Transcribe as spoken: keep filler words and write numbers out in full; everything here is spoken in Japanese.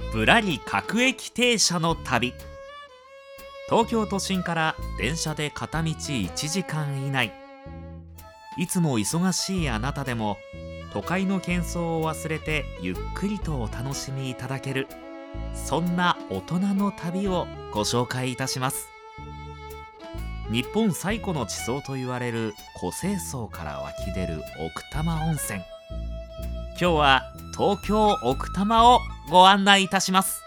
ぶらり各駅停車の旅。東京都心から電車で片道いちじかん以内。いつも忙しいあなたでも都会の喧騒を忘れてゆっくりとお楽しみいただける、そんな大人の旅をご紹介いたします。日本最古の地層と言われる湖西層から湧き出る奥多摩温泉。今日は東京奥多摩をご案内いたします。